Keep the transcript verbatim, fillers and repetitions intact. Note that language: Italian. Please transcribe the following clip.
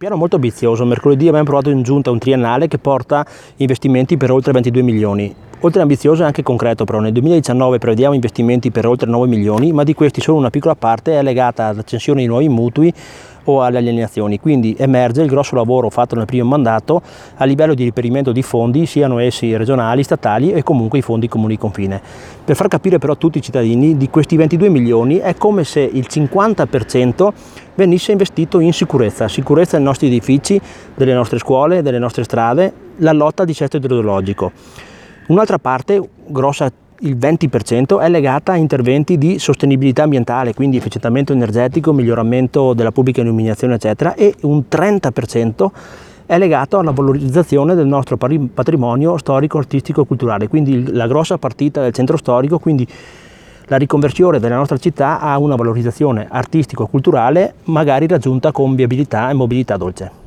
Piano molto ambizioso. Mercoledì abbiamo provato in giunta un triennale che porta investimenti per oltre ventidue milioni. Oltre ambizioso è anche concreto, però nel duemiladiciannove prevediamo investimenti per oltre nove milioni, ma di questi solo una piccola parte è legata all'accensione di nuovi mutui o alle alienazioni, quindi emerge il grosso lavoro fatto nel primo mandato a livello di reperimento di fondi, siano essi regionali, statali e comunque i fondi comuni confine. Per far capire però a tutti i cittadini, di questi ventidue milioni è come se il cinquanta per cento venisse investito in sicurezza, sicurezza dei nostri edifici, delle nostre scuole, delle nostre strade, la lotta al dissesto idrogeologico. Un'altra parte, grossa, il venti per cento, è legata a interventi di sostenibilità ambientale, quindi efficientamento energetico, miglioramento della pubblica illuminazione, eccetera, e un trenta per cento è legato alla valorizzazione del nostro patrimonio storico, artistico e culturale, quindi la grossa partita del centro storico, quindi la riconversione della nostra città a una valorizzazione artistico-culturale magari raggiunta con viabilità e mobilità dolce.